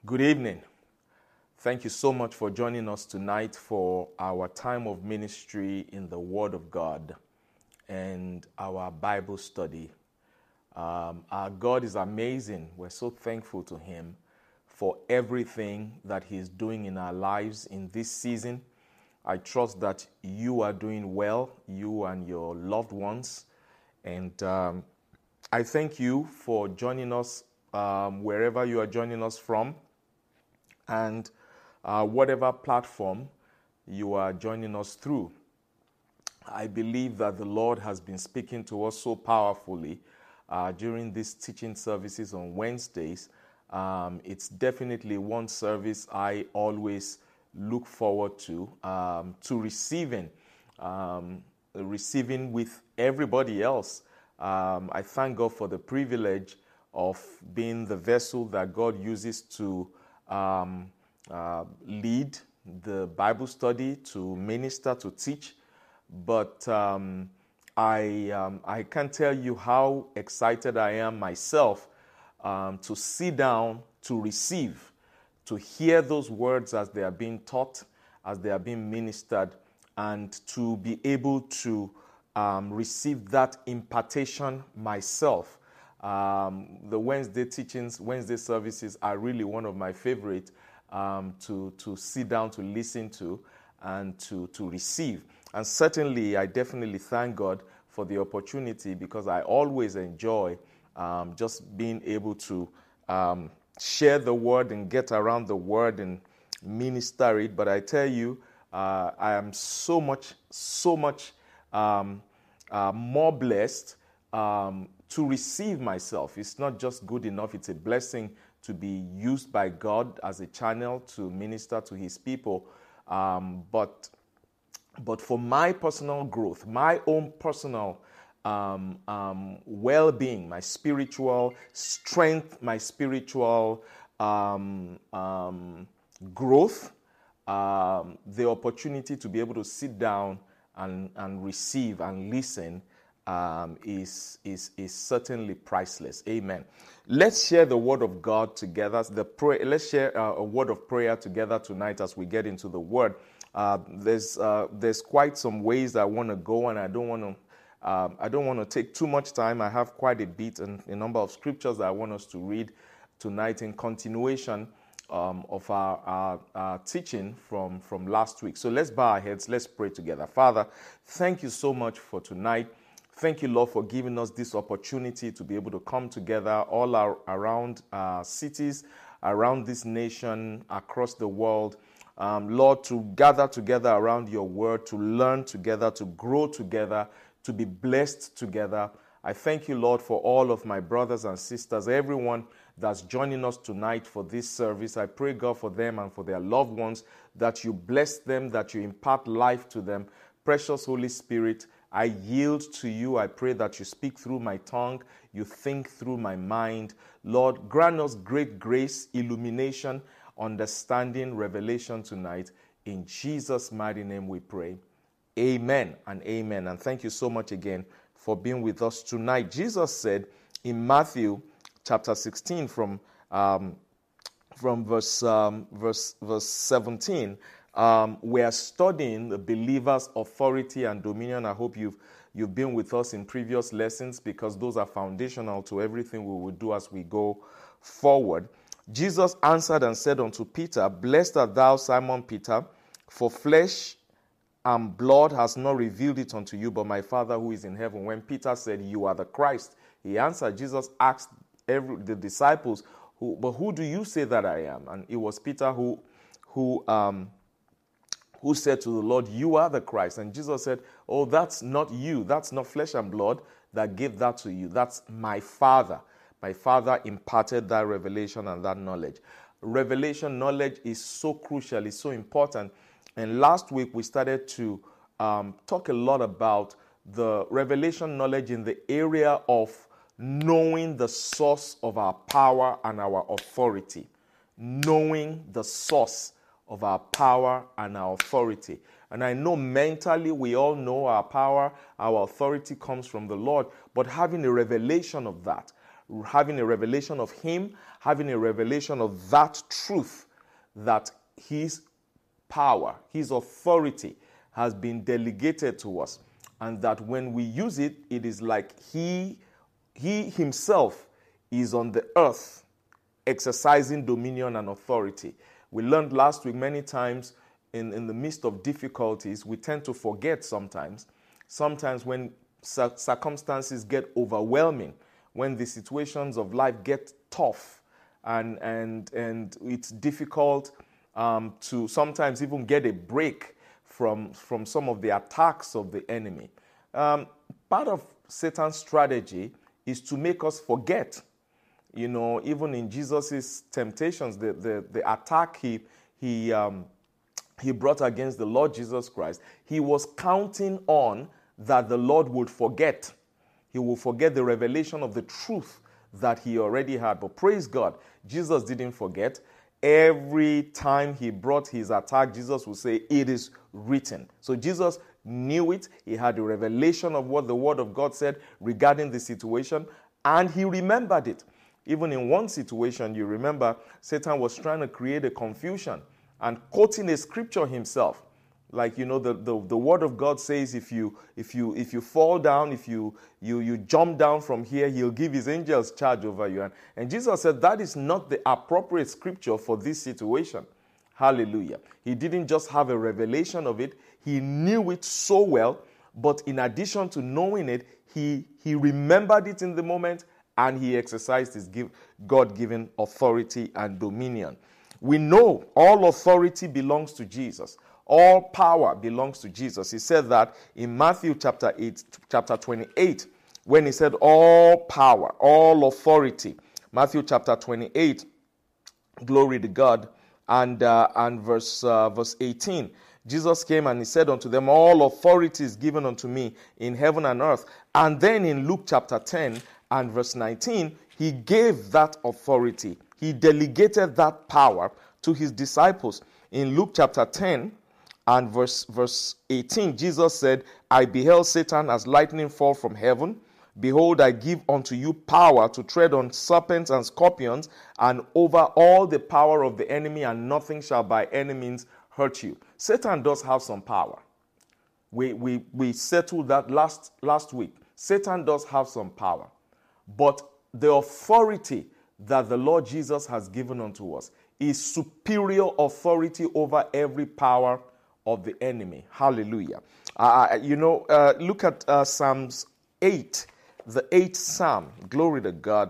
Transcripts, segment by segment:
Good evening. Thank you so much for joining us tonight for our time of ministry in the Word of God and our Bible study. Our God is amazing. We're so thankful to Him for everything that He is doing in our lives in this season. I trust that you are doing well, you and your loved ones. And I thank you for joining us wherever you are joining us from. And whatever platform you are joining us through. I believe that the Lord has been speaking to us so powerfully during these teaching services on Wednesdays. It's definitely one service I always look forward to receiving with everybody else. I thank God for the privilege of being the vessel that God uses to lead the Bible study, to minister, to teach. But I can't tell you how excited I am myself to sit down, to receive, to hear those words as they are being taught, as they are being ministered, and to be able to receive that impartation myself. The Wednesday teachings, Wednesday services are really one of my favorite to sit down, to listen to, and to receive. And certainly, I definitely thank God for the opportunity because I always enjoy just being able to share the word and get around the word and minister it. But I tell you, I am so much more blessed to receive myself. It's not just good enough, it's a blessing to be used by God as a channel to minister to His people. But for my personal growth, my own personal well-being, my spiritual strength, my spiritual growth, the opportunity to be able to sit down and receive and listen is certainly priceless. Amen. Let's share the word of God together. Let's share a word of prayer together tonight as we get into the word. There's quite some ways I want to go, and I don't want to take too much time. I have quite a bit and a number of scriptures that I want us to read tonight in continuation of our teaching from last week. So let's bow our heads. Let's pray together. Father, thank you so much for tonight. Thank you, Lord, for giving us this opportunity to be able to come together all around cities, around this nation, across the world. Lord, to gather together around your word, to learn together, to grow together, to be blessed together. I thank you, Lord, for all of my brothers and sisters, everyone that's joining us tonight for this service. I pray, God, for them and for their loved ones, that you bless them, that you impart life to them. Precious Holy Spirit, I yield to you. I pray that you speak through my tongue, you think through my mind. Lord, grant us great grace, illumination, understanding, revelation tonight. In Jesus' mighty name we pray. Amen and amen. And thank you so much again for being with us tonight. Jesus said in Matthew chapter 16 from verse 17, we are studying the believer's authority and dominion. I hope you've been with us in previous lessons because those are foundational to everything we will do as we go forward. Jesus answered and said unto Peter, Blessed art thou, Simon Peter, for flesh and blood has not revealed it unto you, but my Father who is in heaven. When Peter said, You are the Christ, he answered. Jesus asked the disciples, who do you say that I am? And it was Peter who said to the Lord, You are the Christ. And Jesus said, Oh, that's not you. That's not flesh and blood that gave that to you. That's my Father. My Father imparted that revelation and that knowledge. Revelation knowledge is so crucial. It's so important. And last week we started to talk a lot about the revelation knowledge in the area of knowing the source of our power and our authority. Knowing the source of our power and our authority. And I know mentally we all know our power, our authority comes from the Lord, but having a revelation of that, having a revelation of him, having a revelation of that truth, that his power, his authority has been delegated to us, and that when we use it, it is like he himself is on the earth exercising dominion and authority. We learned last week many times in the midst of difficulties, we tend to forget sometimes when circumstances get overwhelming, when the situations of life get tough, and it's difficult to sometimes even get a break from some of the attacks of the enemy. Part of Satan's strategy is to make us forget. You know, even in Jesus' temptations, the attack he brought against the Lord Jesus Christ, he was counting on that the Lord would forget. He will forget the revelation of the truth that he already had. But praise God, Jesus didn't forget. Every time he brought his attack, Jesus would say, "It is written." So Jesus knew it. He had a revelation of what the word of God said regarding the situation, and he remembered it. Even in one situation, you remember, Satan was trying to create a confusion and quoting a scripture himself. Like, you know, the word of God says, if you fall down, if you jump down from here, he'll give his angels charge over you. And Jesus said that is not the appropriate scripture for this situation. Hallelujah. He didn't just have a revelation of it. He knew it so well. But in addition to knowing it, he remembered it in the moment, and he exercised his God-given authority and dominion. We know all authority belongs to Jesus. All power belongs to Jesus. He said that in Matthew chapter 28, when he said all power, all authority. Matthew chapter 28, glory to God, and verse 18. Jesus came and he said unto them, all authority is given unto me in heaven and earth. And then in Luke chapter 10 and verse 19, he gave that authority. He delegated that power to his disciples. In Luke chapter 10 and verse 18, Jesus said, I beheld Satan as lightning fall from heaven. Behold, I give unto you power to tread on serpents and scorpions and over all the power of the enemy, and nothing shall by any means hurt you. Satan does have some power. We settled that last week. Satan does have some power. But the authority that the Lord Jesus has given unto us is superior authority over every power of the enemy. Hallelujah. Look at Psalms 8, the 8th Psalm. Glory to God.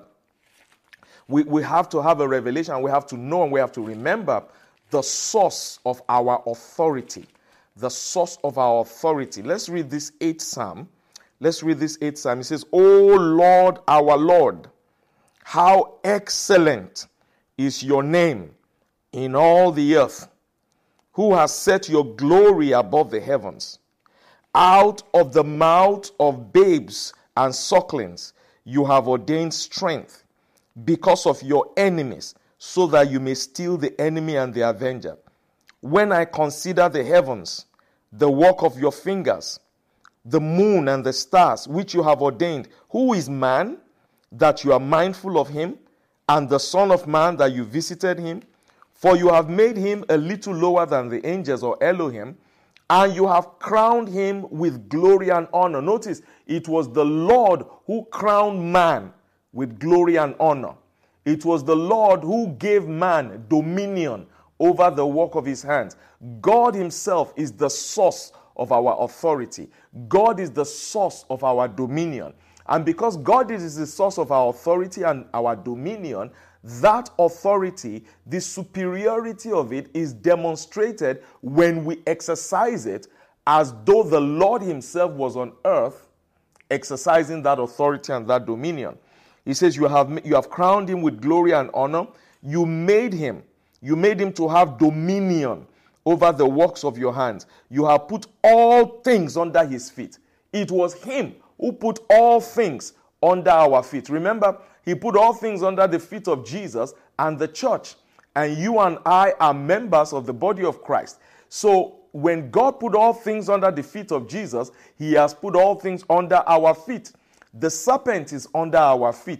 We have to have a revelation. We have to know and we have to remember the source of our authority. The source of our authority. Let's read this 8th Psalm. Let's read this 8th Psalm. It says, O Lord, our Lord, how excellent is your name in all the earth, who has set your glory above the heavens. Out of the mouth of babes and sucklings you have ordained strength because of your enemies, so that you may steal the enemy and the avenger. When I consider the heavens, the work of your fingers, the moon and the stars which you have ordained, who is man that you are mindful of him, and the son of man that you visited him? For you have made him a little lower than the angels, or Elohim, and you have crowned him with glory and honor. Notice, it was the Lord who crowned man with glory and honor. It was the Lord who gave man dominion over the work of his hands. God himself is the source of our authority. God is the source of our dominion. And because God is the source of our authority and our dominion, that authority, the superiority of it, is demonstrated when we exercise it as though the Lord himself was on earth exercising that authority and that dominion. He says, you have crowned him with glory and honor. You made him to have dominion over the works of your hands. You have put all things under his feet. It was him who put all things under our feet. Remember, he put all things under the feet of Jesus and the church. And you and I are members of the body of Christ. So when God put all things under the feet of Jesus, he has put all things under our feet. The serpent is under our feet.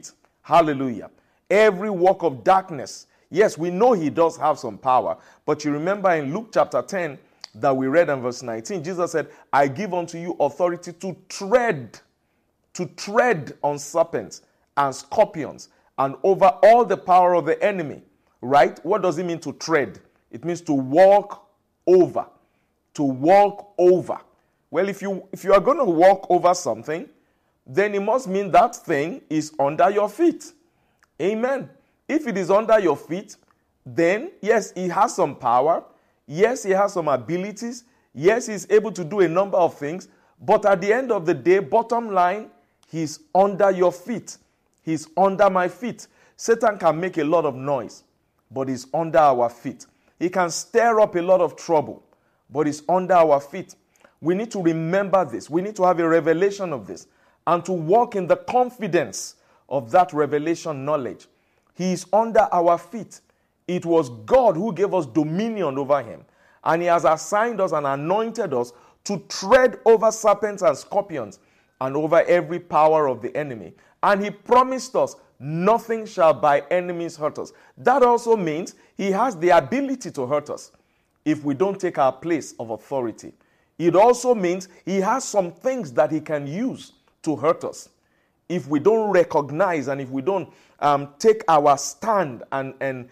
Hallelujah. Every work of darkness. Yes, we know he does have some power. But you remember in Luke chapter 10 that we read in verse 19, Jesus said, I give unto you authority to tread on serpents and scorpions and over all the power of the enemy. Right? What does it mean to tread? It means to walk over. To walk over. Well, if you are going to walk over something, then it must mean that thing is under your feet. Amen. If it is under your feet, then yes, he has some power. Yes, he has some abilities. Yes, he's able to do a number of things. But at the end of the day, bottom line, he's under your feet. He's under my feet. Satan can make a lot of noise, but he's under our feet. He can stir up a lot of trouble, but he's under our feet. We need to remember this. We need to have a revelation of this and to walk in the confidence of that revelation knowledge. He is under our feet. It was God who gave us dominion over him. And he has assigned us and anointed us to tread over serpents and scorpions and over every power of the enemy. And he promised us, nothing shall by enemies hurt us. That also means he has the ability to hurt us if we don't take our place of authority. It also means he has some things that he can use to hurt us if we don't recognize and if we don't take our stand and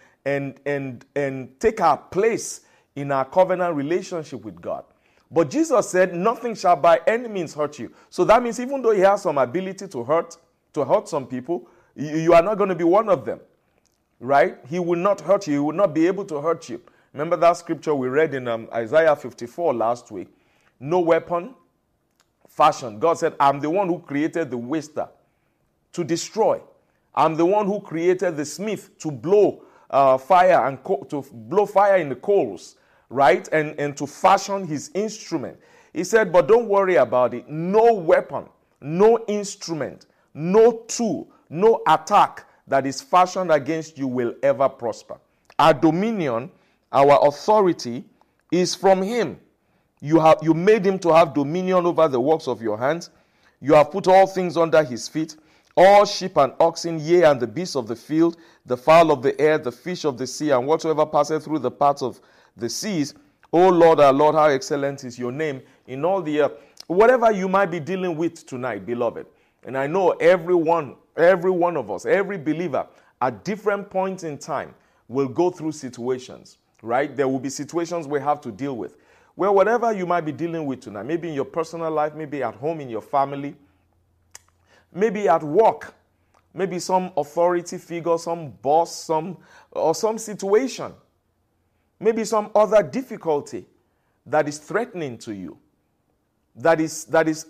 take our place in our covenant relationship with God. But Jesus said, nothing shall by any means hurt you. So that means even though he has some ability to hurt some people, you are not going to be one of them, right? He will not hurt you. He will not be able to hurt you. Remember that scripture we read in Isaiah 54 last week? No weapon fashioned. God said, I'm the one who created the waster to destroy. I'm the one who created the smith to blow fire and to blow fire in the coals, right? And to fashion his instrument. He said, but don't worry about it. No weapon, no instrument, no tool, no attack that is fashioned against you will ever prosper. Our dominion, our authority is from him. You made him to have dominion over the works of your hands. You have put all things under his feet. All sheep and oxen, yea, and the beasts of the field, the fowl of the air, the fish of the sea, and whatsoever passeth through the paths of the seas. O Lord, our Lord, how excellent is your name in all the earth. Whatever you might be dealing with tonight, beloved, and I know every one of us, every believer, at different points in time, will go through situations, right? There will be situations we have to deal with. Well, whatever you might be dealing with tonight, maybe in your personal life, maybe at home in your family, maybe at work, maybe some authority figure, some boss, some situation, maybe some other difficulty that is threatening to you, that is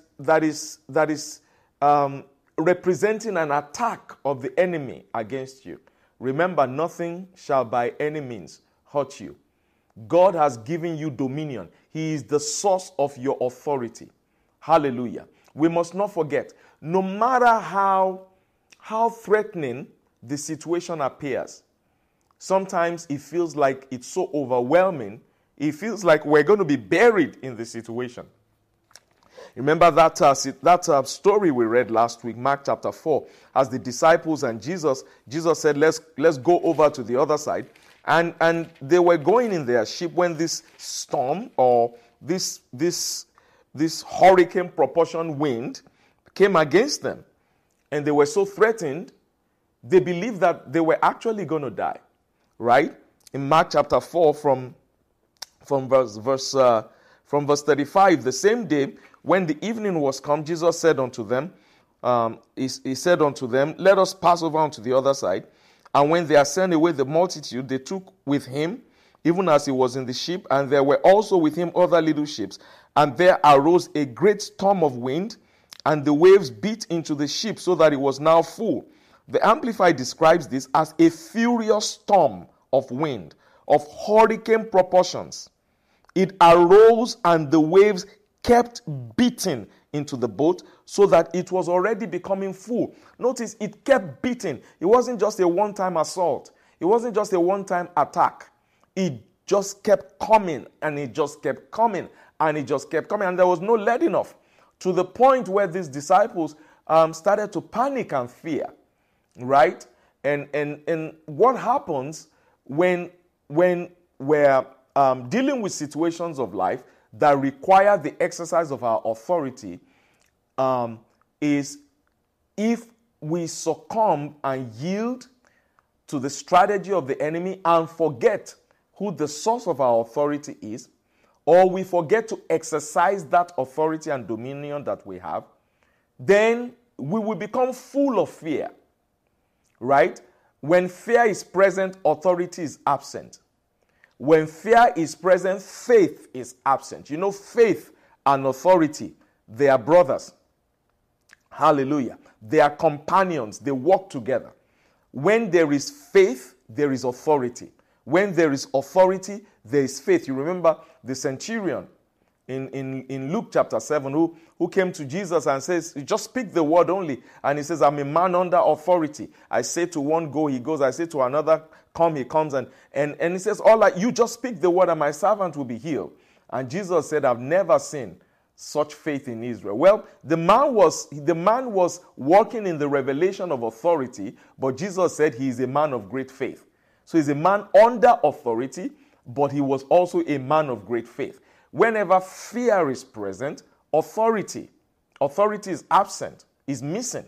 representing an attack of the enemy against you. Remember, nothing shall by any means hurt you. God has given you dominion. He is the source of your authority. Hallelujah. We must not forget, no matter how threatening the situation appears, sometimes it feels like it's so overwhelming, it feels like we're going to be buried in the situation. Remember that story we read last week, Mark chapter 4, as the disciples and Jesus said, let's go over to the other side. And they were going in their ship when this storm or this hurricane proportion wind came against them. And they were so threatened, they believed that they were actually going to die. Right? In Mark chapter 4 from verse 35, the same day when the evening was come, Jesus said unto them, he said unto them, let us pass over unto the other side. And when they had sent away the multitude, they took with him, even as he was in the ship, and there were also with him other little ships. And there arose a great storm of wind, and the waves beat into the ship so that it was now full. The Amplified describes this as a furious storm of wind, of hurricane proportions. It arose and the waves kept beating into the boat so that it was already becoming full. Notice it kept beating. It wasn't just a one-time assault. It wasn't just a one-time attack. It just kept coming and it just kept coming and it just kept coming. And there was no letting off, to the point where these disciples started to panic and fear. right? And what happens when we're dealing with situations of life that require the exercise of our authority, is if we succumb and yield to the strategy of the enemy and forget who the source of our authority is, or we forget to exercise that authority and dominion that we have, then we will become full of fear, right? When fear is present, authority is absent. When fear is present, faith is absent. You know, faith and authority, they are brothers. Hallelujah. They are companions. They work together. When there is faith, there is authority. When there is authority, there is faith. You remember the centurion in Luke chapter 7 who came to Jesus and says, just speak the word only. And he says, I'm a man under authority. I say to one, go, he goes. I say to another, come, he comes. And he says, all right, you just speak the word and my servant will be healed. And Jesus said, I've never seen such faith in Israel. Well, the man was walking in the revelation of authority, but Jesus said he is a man of great faith. So he's a man under authority, but he was also a man of great faith. Whenever fear is present, authority is absent, is missing,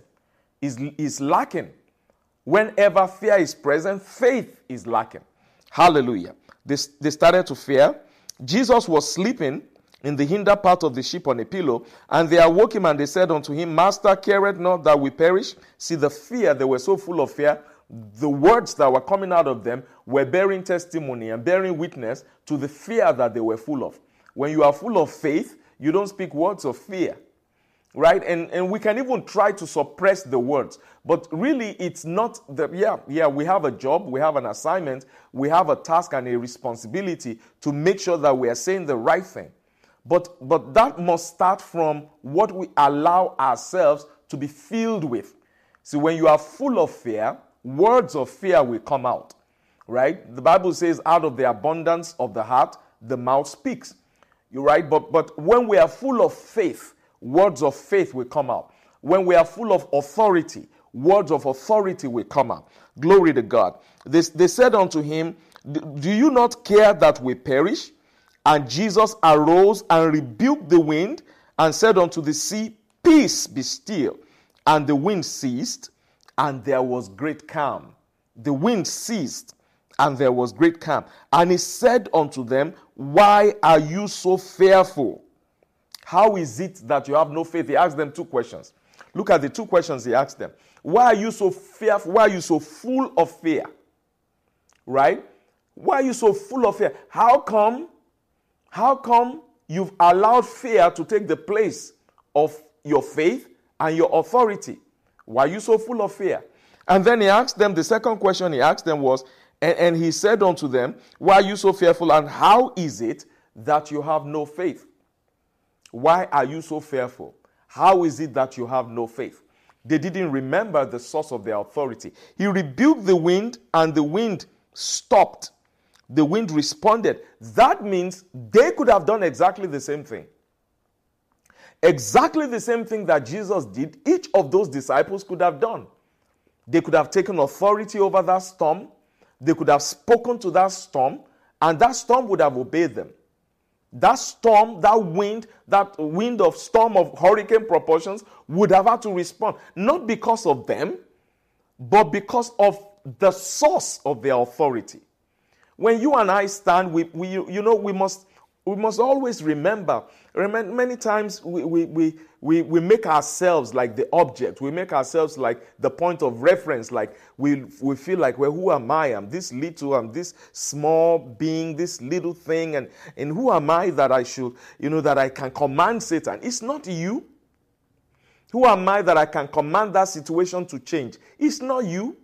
is lacking. Whenever fear is present, faith is lacking. Hallelujah. They started to fear. Jesus was sleeping in the hinder part of the ship on a pillow, and they awoke him and they said unto him, Master, careth not that we perish? See, the fear, they were so full of fear. The words that were coming out of them were bearing testimony and bearing witness to the fear that they were full of. When you are full of faith, you don't speak words of fear, right? And we can even try to suppress the words. But really, it's not we have a job, we have an assignment, we have a task and a responsibility to make sure that we are saying the right thing. But that must start from what we allow ourselves to be filled with. See, when you are full of fear, words of fear will come out, right? The Bible says, out of the abundance of the heart, the mouth speaks. You're right, but when we are full of faith, words of faith will come out. When we are full of authority, words of authority will come out. Glory to God. They said unto him, do you not care that we perish? And Jesus arose and rebuked the wind and said unto the sea, Peace, be still. And the wind ceased, and there was great calm. The wind ceased, and there was great calm. And he said unto them, Why are you so fearful? How is it that you have no faith? He asked them two questions. Look at the two questions he asked them. Why are you so fearful? Why are you so full of fear? Right? Why are you so full of fear? How come you've allowed fear to take the place of your faith and your authority? Why are you so full of fear? And then he asked them, the second question he asked them was, and he said unto them, Why are you so fearful, and how is it that you have no faith? Why are you so fearful? How is it that you have no faith? They didn't remember the source of their authority. He rebuked the wind, and the wind stopped. The wind responded. That means they could have done exactly the same thing. Exactly the same thing that Jesus did, each of those disciples could have done. They could have taken authority over that storm. They could have spoken to that storm, and that storm would have obeyed them. That storm, that wind of storm of hurricane proportions would have had to respond, not because of them, but because of the source of their authority. When you and I stand, we must always remember. Many times we make ourselves like the object. We make ourselves like the point of reference. Like we feel like, well, who am I? I'm this small being, this little thing, and who am I that I should, that I can command Satan? It's not you. Who am I that I can command that situation to change? It's not you.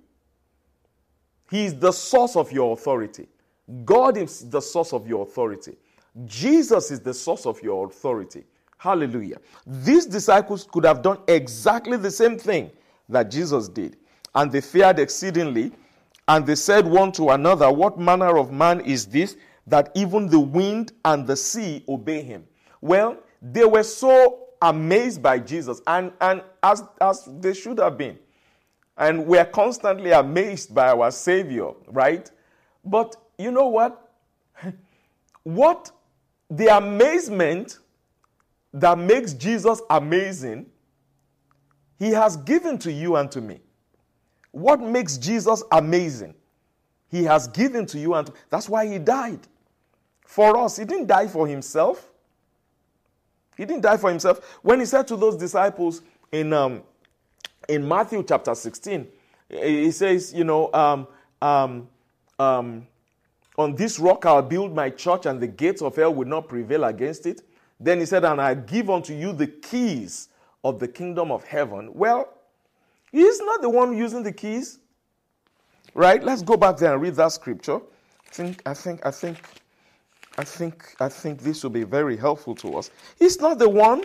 He is the source of your authority. God is the source of your authority. Jesus is the source of your authority. Hallelujah. These disciples could have done exactly the same thing that Jesus did. And they feared exceedingly. And they said one to another, What manner of man is this, that even the wind and the sea obey him? Well, they were so amazed by Jesus, and as they should have been. And we're constantly amazed by our Savior, right? But you know what? What the amazement that makes Jesus amazing, he has given to you and to me. What makes Jesus amazing? He has given to you and to, that's why he died. For us. He didn't die for himself. He didn't die for himself. When he said to those disciples in Matthew chapter 16, he says, on this rock I'll build my church and the gates of hell will not prevail against it. Then he said, and I give unto you the keys of the kingdom of heaven. Well, he's not the one using the keys. Right? Let's go back there and read that scripture. I think this will be very helpful to us. He's not the one.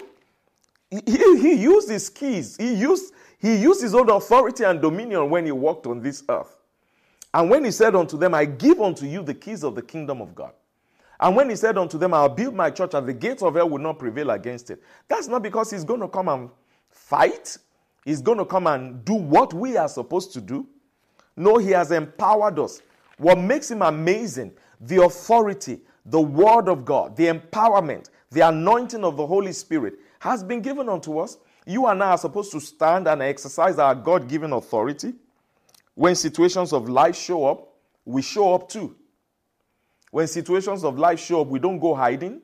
He used his keys. He used his own authority and dominion when he walked on this earth. And when he said unto them, I give unto you the keys of the kingdom of God. And when he said unto them, I'll build my church and the gates of hell will not prevail against it. That's not because he's going to come and fight. He's going to come and do what we are supposed to do. No, he has empowered us. What makes him amazing, the authority, the word of God, the empowerment, the anointing of the Holy Spirit has been given unto us. You and I are supposed to stand and exercise our God-given authority. When situations of life show up, we show up too. When situations of life show up, we don't go hiding.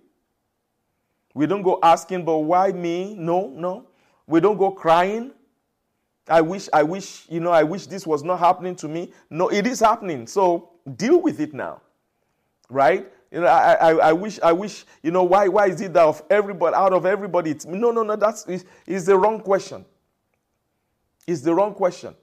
We don't go asking, but why me? No. We don't go crying. I wish this was not happening to me. No, it is happening. So deal with it now. Right? I wish, why is it that out of everybody, it's me? No, that's is the wrong question. It's the wrong question.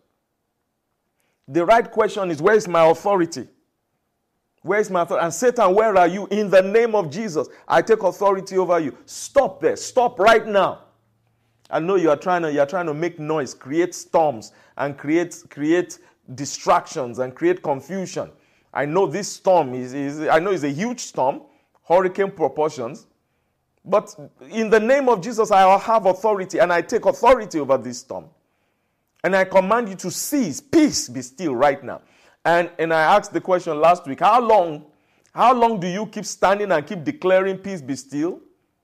The right question is, where is my authority? Where is my authority? And Satan, where are you? In the name of Jesus, I take authority over you. Stop there. Stop right now. I know you're trying to make noise, create storms, and create distractions and create confusion. I know this storm is a huge storm, hurricane proportions. But in the name of Jesus, I have authority, and I take authority over this storm. And I command you to cease. Peace, be still right now. And I asked the question last week, how long do you keep standing and keep declaring peace, be still?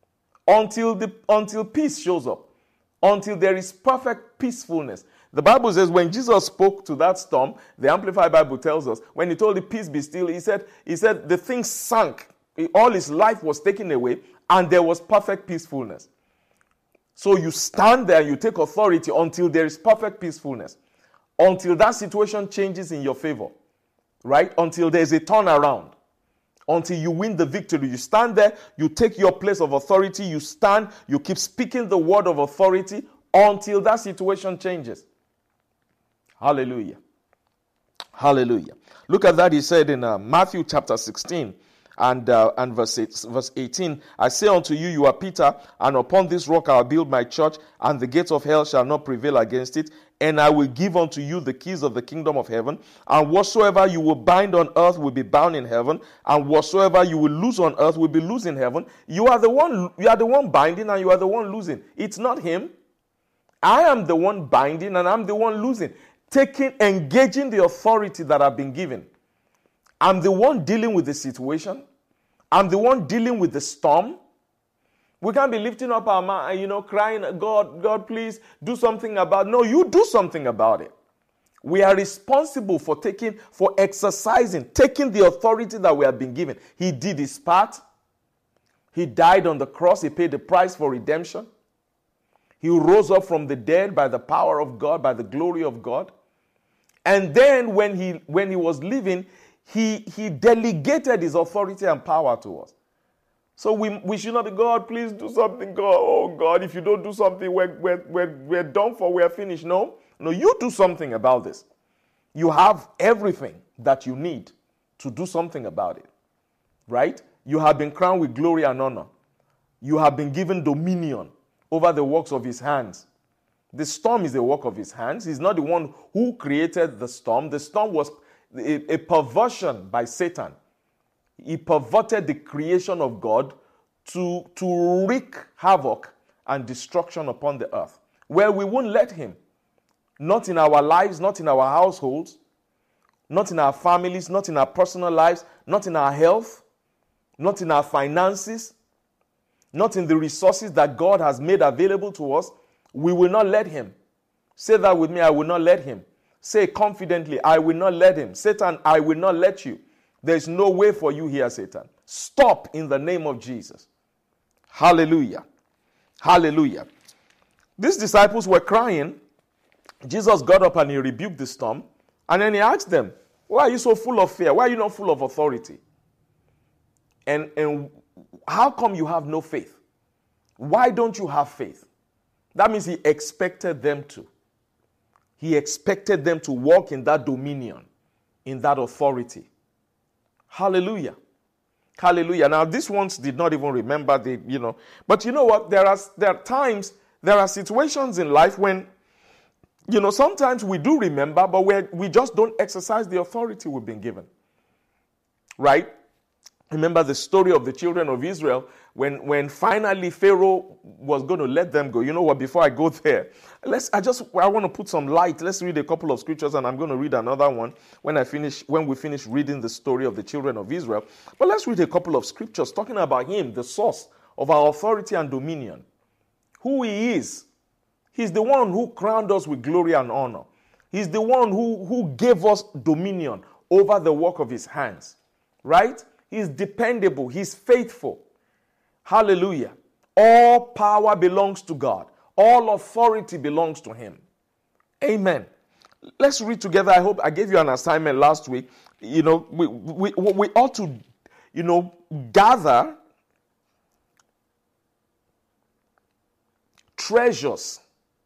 Until peace shows up. Until there is perfect peacefulness. The Bible says when Jesus spoke to that storm, the Amplified Bible tells us, when he told the peace be still, he said the thing sank. All his life was taken away, and there was perfect peacefulness. So you stand there, you take authority until there is perfect peacefulness. Until that situation changes in your favor. Right? Until there is a turnaround. Until you win the victory. You stand there, you take your place of authority, you stand, you keep speaking the word of authority until that situation changes. Hallelujah. Hallelujah. Look at that, he said in Matthew chapter 16 and verse 18. I say unto you, you are Peter, and upon this rock I will build my church, and the gates of hell shall not prevail against it. And I will give unto you the keys of the kingdom of heaven. And whatsoever you will bind on earth will be bound in heaven. And whatsoever you will loose on earth will be loosed in heaven. You are the one binding, and you are the one losing. It's not him. I am the one binding, and I'm the one losing. Engaging the authority that I've been given. I'm the one dealing with the situation. I'm the one dealing with the storm. We can't be lifting up our mind, crying, God, please do something about it. No, you do something about it. We are responsible for exercising, taking the authority that we have been given. He did his part. He died on the cross. He paid the price for redemption. He rose up from the dead by the power of God, by the glory of God. And then when he was living, he delegated his authority and power to us. So we should not be, God, please do something. God, oh God, if you don't do something, we're done for, we're finished. No, you do something about this. You have everything that you need to do something about it. Right? You have been crowned with glory and honor. You have been given dominion over the works of his hands. The storm is the work of his hands. He's not the one who created the storm. The storm was a perversion by Satan. He perverted the creation of God to wreak havoc and destruction upon the earth. Well, we won't let him. Not in our lives, not in our households, not in our families, not in our personal lives, not in our health, not in our finances, not in the resources that God has made available to us. We will not let him. Say that with me, I will not let him. Say confidently, I will not let him. Satan, I will not let you. There's no way for you here, Satan. Stop in the name of Jesus. Hallelujah. Hallelujah. These disciples were crying. Jesus got up and he rebuked the storm. And then he asked them, why are you so full of fear? Why are you not full of authority? And how come you have no faith? Why don't you have faith? That means he expected them to. He expected them to walk in that dominion, in that authority. Hallelujah. Hallelujah. Now, these ones did not even remember but you know what? There are times, there are situations in life when, sometimes we do remember, but we just don't exercise the authority we've been given. Right? Remember the story of the children of Israel when finally Pharaoh was going to let them go. You know what? Before I go there, I want to put some light. Let's read a couple of scriptures, and I'm going to read another one when we finish reading the story of the children of Israel. But let's read a couple of scriptures talking about him, the source of our authority and dominion, who he is. He's the one who crowned us with glory and honor. He's the one who gave us dominion over the work of his hands. Right? He's dependable. He's faithful. Hallelujah. All power belongs to God. All authority belongs to him. Amen. Let's read together. I hope I gave you an assignment last week. We ought to, gather treasures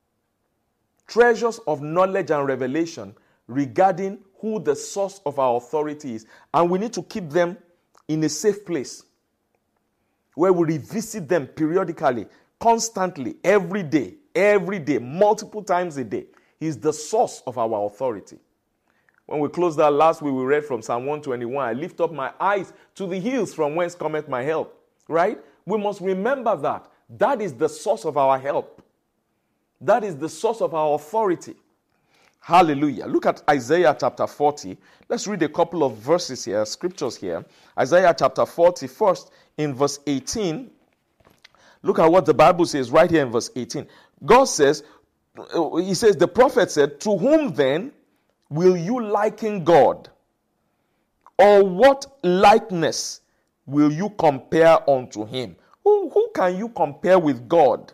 of knowledge and revelation regarding who the source of our authority is. And we need to keep them in a safe place where we revisit them periodically, constantly, every day, multiple times a day. He's the source of our authority. When we closed that last week, we read from Psalm 121, I lift up my eyes to the hills from whence cometh my help. Right? We must remember that. That is the source of our help. That is the source of our authority. Hallelujah. Look at Isaiah chapter 40. Let's read a couple of verses here, scriptures here. Isaiah chapter 40, first in verse 18. Look at what the Bible says right here in verse 18. God says, the prophet said, to whom then will you liken God? Or what likeness will you compare unto him? Who can you compare with God?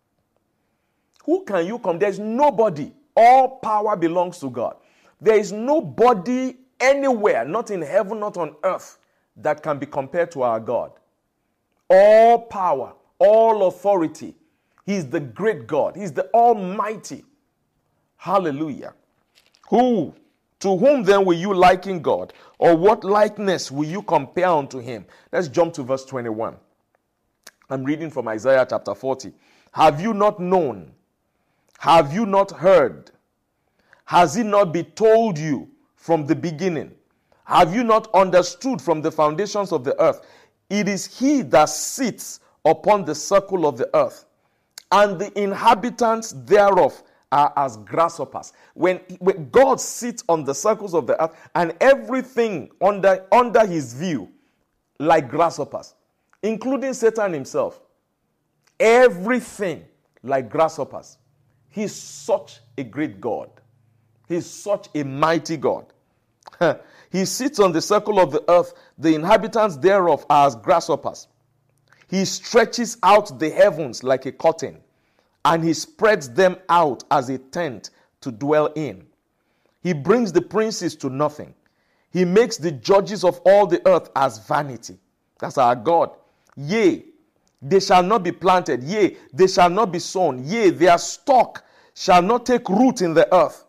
Who can you compare? There's nobody. All power belongs to God. There is nobody anywhere, not in heaven, not on earth, that can be compared to our God. All power, all authority. He's the great God. He's the Almighty. Hallelujah. To whom then will you liken God? Or what likeness will you compare unto him? Let's jump to verse 21. I'm reading from Isaiah chapter 40. Have you not known? Have you not heard? Has it not been told you from the beginning? Have you not understood from the foundations of the earth? It is he that sits upon the circle of the earth, and the inhabitants thereof are as grasshoppers. When God sits on the circles of the earth, and everything under his view, like grasshoppers, including Satan himself, everything like grasshoppers. He's such a great God. He's such a mighty God. He sits on the circle of the earth. The inhabitants thereof are as grasshoppers. He stretches out the heavens like a curtain, and he spreads them out as a tent to dwell in. He brings the princes to nothing. He makes the judges of all the earth as vanity. That's our God. Yea, they shall not be planted. Yea, they shall not be sown. Yea, their stalk shall not take root in the earth.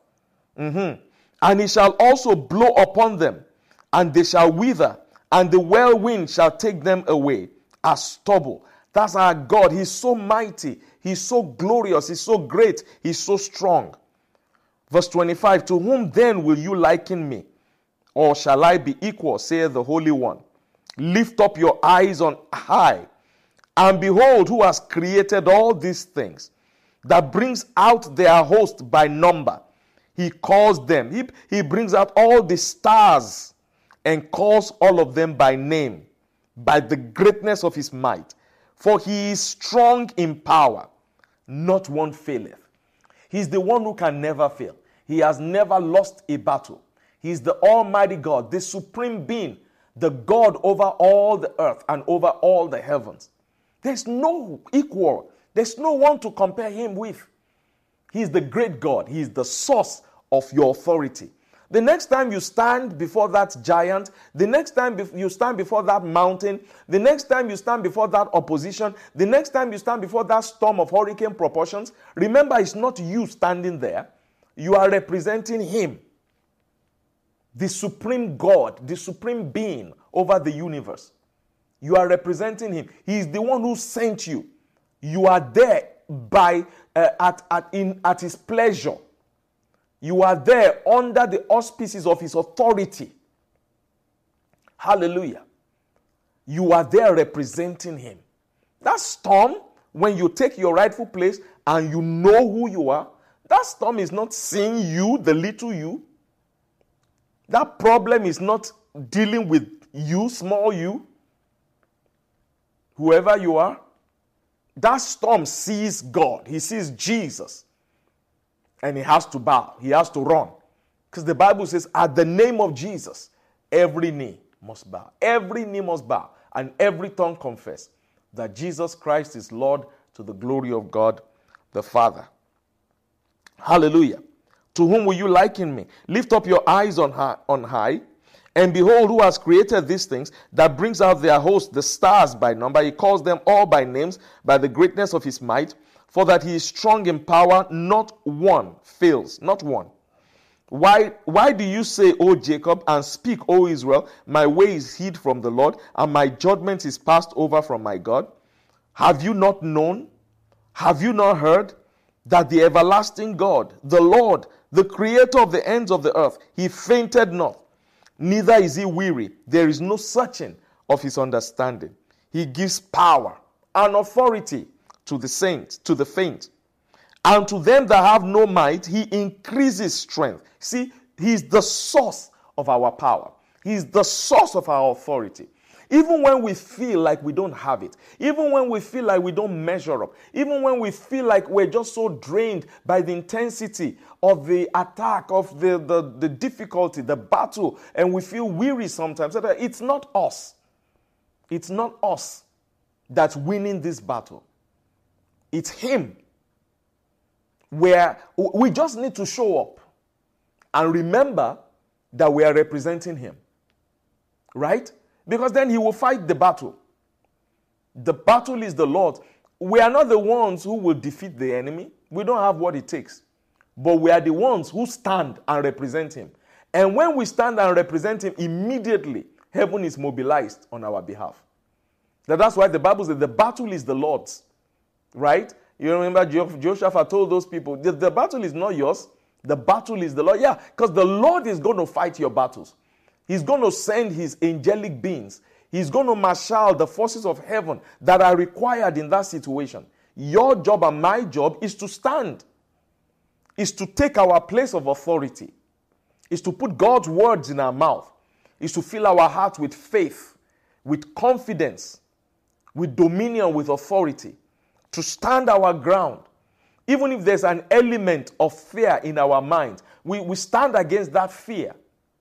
And he shall also blow upon them, and they shall wither, and the whirlwind shall take them away as stubble. That's our God. He's so mighty. He's so glorious. He's so great. He's so strong. Verse 25, to whom then will you liken me? Or shall I be equal, saith the Holy One? Lift up your eyes on high, and behold who has created all these things, that brings out their host by number, He calls them. He brings out all the stars and calls all of them by name, by the greatness of his might. For he is strong in power, not one faileth. He's the one who can never fail. He has never lost a battle. He's the Almighty God, the supreme being, the God over all the earth and over all the heavens. There's no equal. There's no one to compare him with. He's the great God. He's the source of your authority. The next time you stand before that giant, the next time you stand before that mountain, the next time you stand before that opposition, the next time you stand before that storm of hurricane proportions, remember it's not you standing there. You are representing him, the supreme God, the supreme being over the universe. You are representing him. He is the one who sent you. You are there at his pleasure. You are there under the auspices of his authority. Hallelujah. You are there representing him. That storm, when you take your rightful place and you know who you are, that storm is not seeing you, the little you. That problem is not dealing with you, small you, whoever you are. That storm sees God. He sees Jesus. And he has to bow. He has to run. Because the Bible says, at the name of Jesus, every knee must bow. Every knee must bow. And every tongue confess that Jesus Christ is Lord, to the glory of God the Father. Hallelujah. To whom will you liken me? Lift up your eyes on high, and behold who has created these things, that brings out their host, the stars by number. He calls them all by names, by the greatness of his might. For that he is strong in power, not one fails, not one. Why do you say, O Jacob, and speak, O Israel, my way is hid from the Lord, and my judgment is passed over from my God? Have you not known? Have you not heard? That the everlasting God, the Lord, the creator of the ends of the earth, he fainted not, neither is he weary. There is no searching of his understanding. He gives power and authority to the saints, to the faint. And to them that have no might, he increases strength. See, he is the source of our power. He is the source of our authority. Even when we feel like we don't have it, even when we feel like we don't measure up, even when we feel like we're just so drained by the intensity of the attack, of the difficulty, the battle, and we feel weary sometimes, it's not us. It's not us that's winning this battle. It's him. Where we just need to show up and remember that we are representing him. Right? Because then he will fight the battle. The battle is the Lord's. We are not the ones who will defeat the enemy. We don't have what it takes. But we are the ones who stand and represent him. And when we stand and represent him, immediately heaven is mobilized on our behalf. That's why the Bible says the battle is the Lord's. Right? You remember Jehoshaphat told those people, the battle is not yours. The battle is the Lord. Yeah, because the Lord is going to fight your battles. He's going to send his angelic beings. He's going to marshal the forces of heaven that are required in that situation. Your job and my job is to stand. Is to take our place of authority. Is to put God's words in our mouth. Is to fill our hearts with faith, with confidence, with dominion, with authority. To stand our ground. Even if there's an element of fear in our minds, we stand against that fear.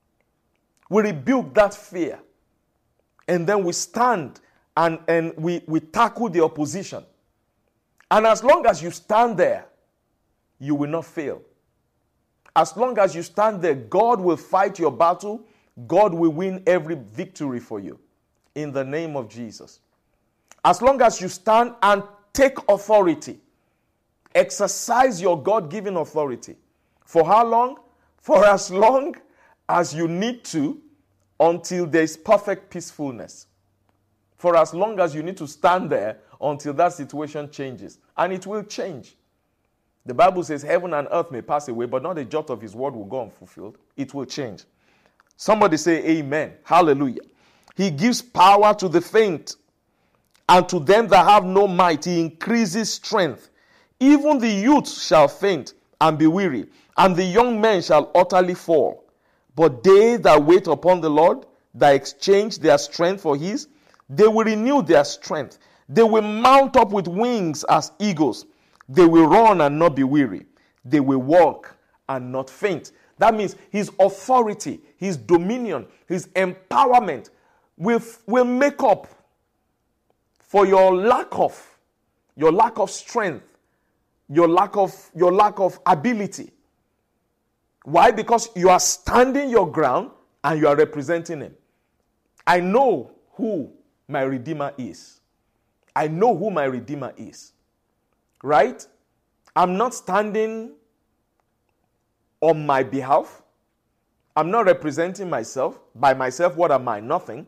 We rebuke that fear. And then we stand and we tackle the opposition. And as long as you stand there, you will not fail. As long as you stand there, God will fight your battle. God will win every victory for you. In the name of Jesus. As long as you stand and take authority. Exercise your God-given authority. For how long? For as long as you need to, until there is perfect peacefulness. For as long as you need to stand there until that situation changes. And it will change. The Bible says heaven and earth may pass away, but not a jot of his word will go unfulfilled. It will change. Somebody say amen. Hallelujah. He gives power to the faint. And to them that have no might, he increases strength. Even the youth shall faint and be weary, and the young men shall utterly fall. But they that wait upon the Lord, that exchange their strength for his, they will renew their strength. They will mount up with wings as eagles. They will run and not be weary. They will walk and not faint. That means his authority, his dominion, his empowerment will make up for your lack of strength, your lack of ability. Why? Because you are standing your ground and you are representing him. I know who my Redeemer is. I know who my Redeemer is. Right? I'm not standing on my behalf. I'm not representing myself. By myself, what am I? Nothing.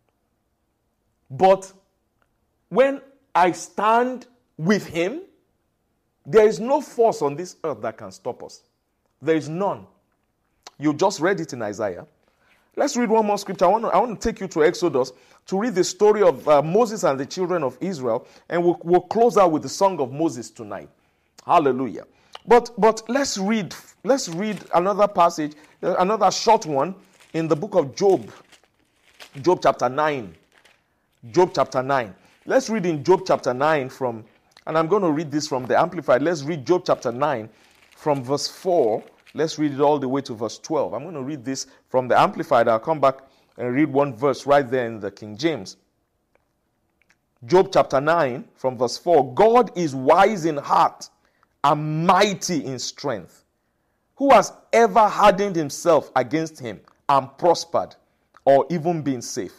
But when I stand with him, there is no force on this earth that can stop us. There is none. You just read it in Isaiah. Let's read one more scripture. I want to take you to Exodus to read the story of Moses and the children of Israel, and we'll close out with the song of Moses tonight. Hallelujah. But let's read another passage, another short one in the book of Job. Job chapter 9. Job chapter 9. Let's read in Job chapter 9 from, and I'm going to read this from the Amplified. Let's read Job chapter 9 from verse 4. Let's read it all the way to verse 12. I'm going to read this from the Amplified. I'll come back and read one verse right there in the King James. Job chapter 9 from verse 4. God is wise in heart and mighty in strength. Who has ever hardened himself against him and prospered or even been safe?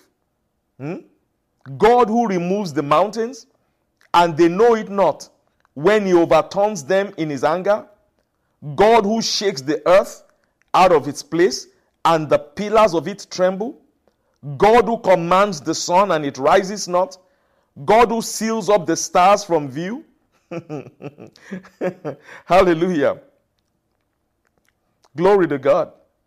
God who removes the mountains and they know it not when he overturns them in his anger. God who shakes the earth out of its place and the pillars of it tremble. God who commands the sun and it rises not. God who seals up the stars from view. Hallelujah. Glory to God.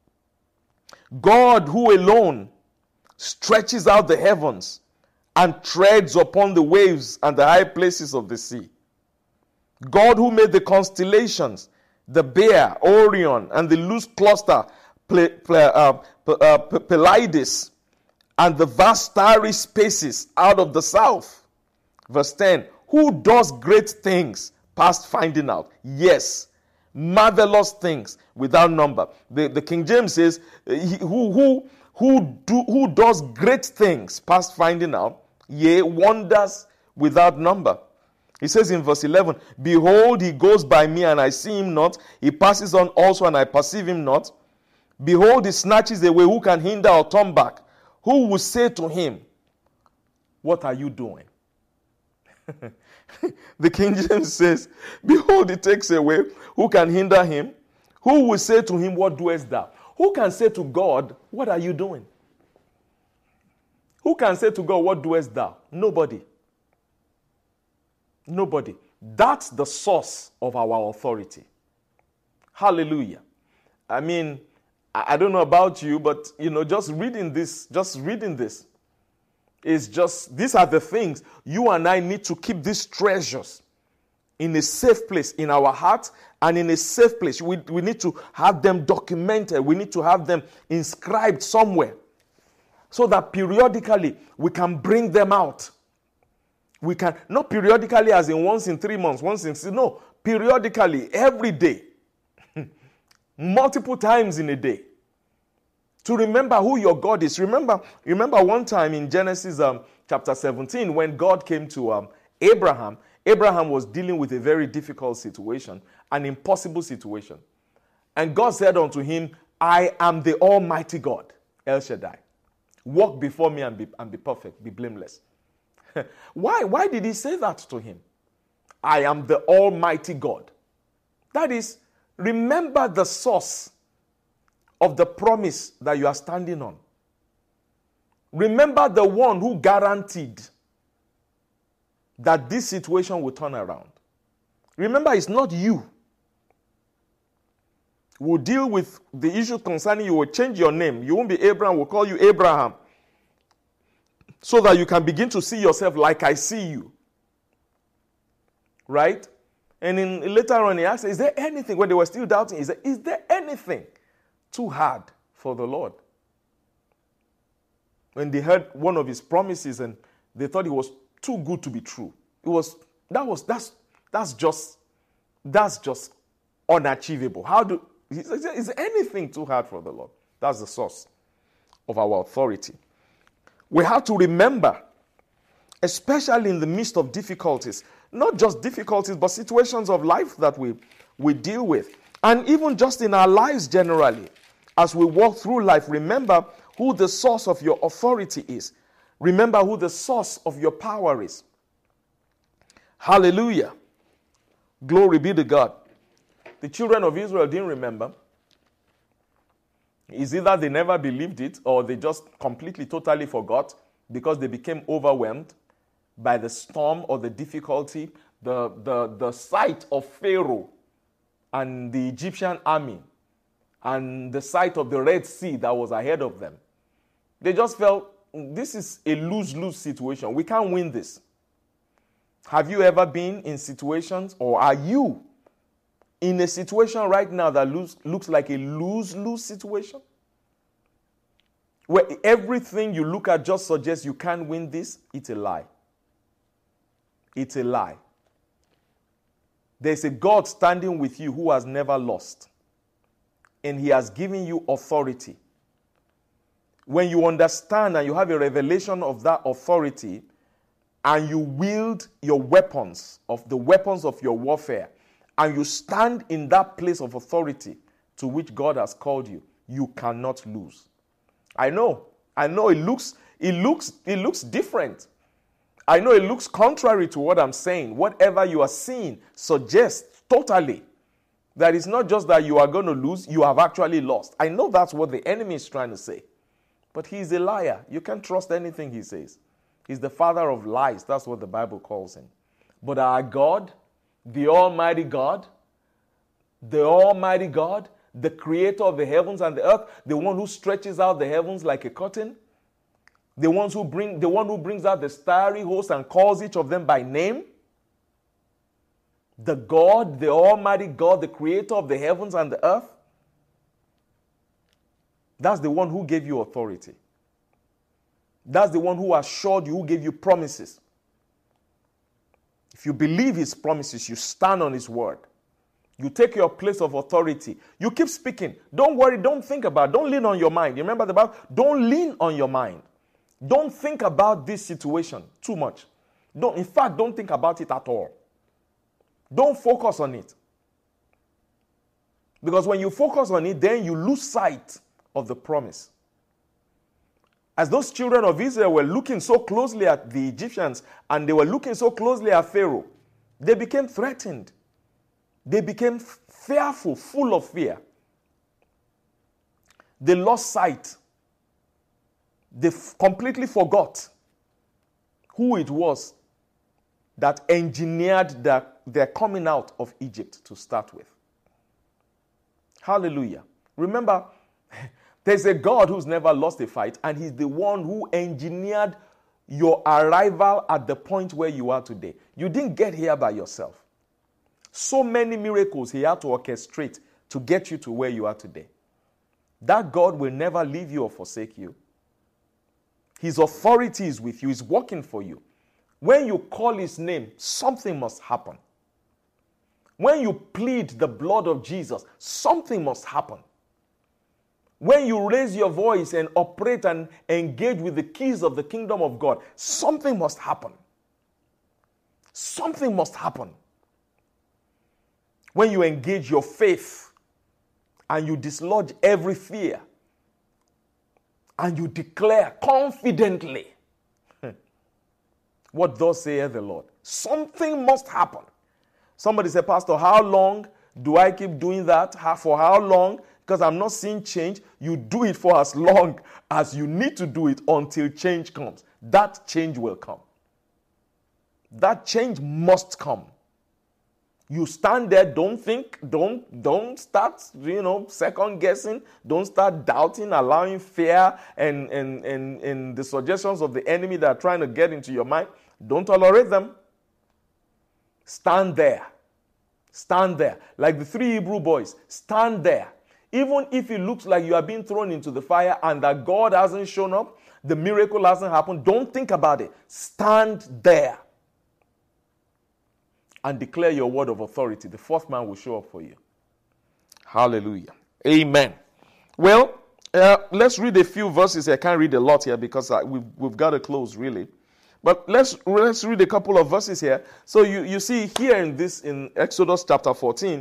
God who alone stretches out the heavens and treads upon the waves and the high places of the sea. God who made the constellations, the Bear, Orion, and the loose cluster, Pleiades, and the vast starry spaces out of the south. Verse 10, who does great things past finding out? Yes, marvelous things without number. The King James says, who does great things past finding out? Yea, wonders without number. He says in verse 11, behold, he goes by me and I see him not. He passes on also and I perceive him not. Behold, he snatches away. Who can hinder or turn back? Who will say to him, what are you doing? The King James says, behold, he takes away. Who can hinder him? Who will say to him, what doest thou? Who can say to God, what are you doing? Who can say to God, what doest thou? Nobody. Nobody. That's the source of our authority. Hallelujah. I mean, I don't know about you, but just reading this is just, these are the things you and I need to keep these treasures in a safe place in our hearts and in a safe place. We need to have them documented. We need to have them inscribed somewhere so that periodically we can bring them out. We can, not periodically as in once in 3 months, no, periodically, every day, multiple times in a day, to remember who your God is. Remember one time in Genesis chapter 17 when God came to Abraham. Abraham was dealing with a very difficult situation, an impossible situation. And God said unto him, I am the Almighty God, El Shaddai. Walk before me and be perfect, be blameless. Why did he say that to him? I am the Almighty God. That is, remember the source of the promise that you are standing on. Remember the one who guaranteed that this situation will turn around. Remember, it's not you. We'll deal with the issue concerning you. Will change your name. You won't be Abraham. We'll call you Abraham. So that you can begin to see yourself like I see you. Right? And later on he asked, is there anything, when they were still doubting, he said, is there anything too hard for the Lord? When they heard one of his promises and they thought it was too good to be true. That's just unachievable. Is anything too hard for the Lord? That's the source of our authority. We have to remember, especially in the midst of difficulties, not just difficulties, but situations of life that we deal with. And even just in our lives generally, as we walk through life, remember who the source of your authority is. Remember who the source of your power is. Hallelujah. Glory be to God. The children of Israel didn't remember. It's either they never believed it or they just completely, totally forgot because they became overwhelmed by the storm or the difficulty, the sight of Pharaoh and the Egyptian army and the sight of the Red Sea that was ahead of them. They just felt, this is a lose-lose situation. We can't win this. Have you ever been in situations, or are you in a situation right now that looks like a lose-lose situation? Where everything you look at just suggests you can't win this? It's a lie. It's a lie. There's a God standing with you who has never lost. And he has given you authority. When you understand and you have a revelation of that authority, and you wield your weapons, of the weapons of your warfare, and you stand in that place of authority to which God has called you, you cannot lose. I know it looks different. I know it looks contrary to what I'm saying. Whatever you are seeing suggests totally that it's not just that you are going to lose, you have actually lost. I know that's what the enemy is trying to say. But he's a liar. You can't trust anything he says. He's the father of lies. That's what the Bible calls him. But our God, the Almighty God, the creator of the heavens and the earth, the one who stretches out the heavens like a curtain, the one who brings out the starry host and calls each of them by name, the God, the Almighty God, the creator of the heavens and the earth, that's the one who gave you authority. That's the one who assured you, who gave you promises. If you believe his promises, you stand on his word. You take your place of authority. You keep speaking. Don't worry, don't think about it. Don't lean on your mind. You remember the Bible? Don't lean on your mind. Don't think about this situation too much. In fact, don't think about it at all. Don't focus on it. Because when you focus on it, then you lose sight of the promise. As those children of Israel were looking so closely at the Egyptians and they were looking so closely at Pharaoh, they became threatened. They became fearful, full of fear. They lost sight. They completely forgot who it was that engineered their coming out of Egypt to start with. Hallelujah. Remember, there's a God who's never lost a fight, and he's the one who engineered your arrival at the point where you are today. You didn't get here by yourself. So many miracles he had to orchestrate to get you to where you are today. That God will never leave you or forsake you. His authority is with you. He's working for you. When you call his name, something must happen. When you plead the blood of Jesus, something must happen. When you raise your voice and operate and engage with the keys of the kingdom of God, something must happen. Something must happen. When you engage your faith and you dislodge every fear and you declare confidently, what thus saith the Lord, something must happen. Somebody said, Pastor, how long do I keep doing that? For how long? Because I'm not seeing change. You do it for as long as you need to do it until change comes. That change will come. That change must come. You stand there, don't think, don't start, second guessing, don't start doubting, allowing fear and the suggestions of the enemy that are trying to get into your mind. Don't tolerate them. Stand there stand there. Like the 3 Hebrew boys, stand there. Even if it looks like you are being thrown into the fire and that God hasn't shown up, the miracle hasn't happened, don't think about it. Stand there and declare your word of authority. The 4th man will show up for you. Hallelujah. Amen. Well, let's read a few verses. I can't read a lot here because we've got to close, really. But let's read a couple of verses here. So you see here in Exodus chapter 14,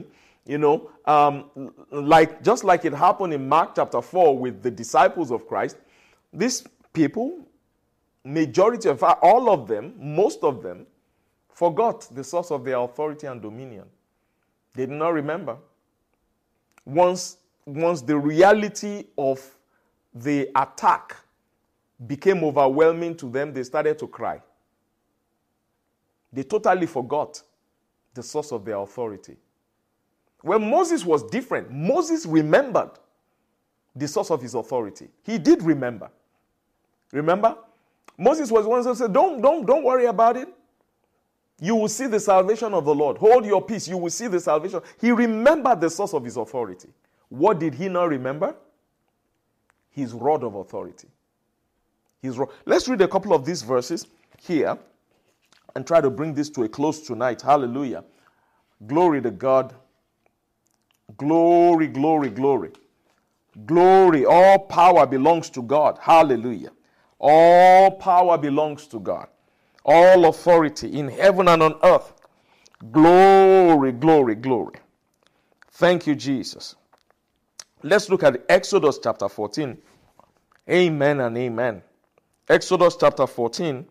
just like it happened in Mark chapter 4 with the disciples of Christ, these people, majority of all of them, most of them, forgot the source of their authority and dominion. They did not remember. Once the reality of the attack became overwhelming to them, they started to cry. They totally forgot the source of their authority. When Moses was different, Moses remembered the source of his authority. He did remember. Remember? Moses was one who said, don't worry about it. You will see the salvation of the Lord. Hold your peace. You will see the salvation. He remembered the source of his authority. What did he not remember? His rod of authority. Let's read a couple of these verses here and try to bring this to a close tonight. Hallelujah. Glory to God. Glory, glory, glory. Glory. All power belongs to God. Hallelujah. All power belongs to God. All authority in heaven and on earth. Glory, glory, glory. Thank you, Jesus. Let's look at Exodus chapter 14. Amen and amen. Exodus chapter 14.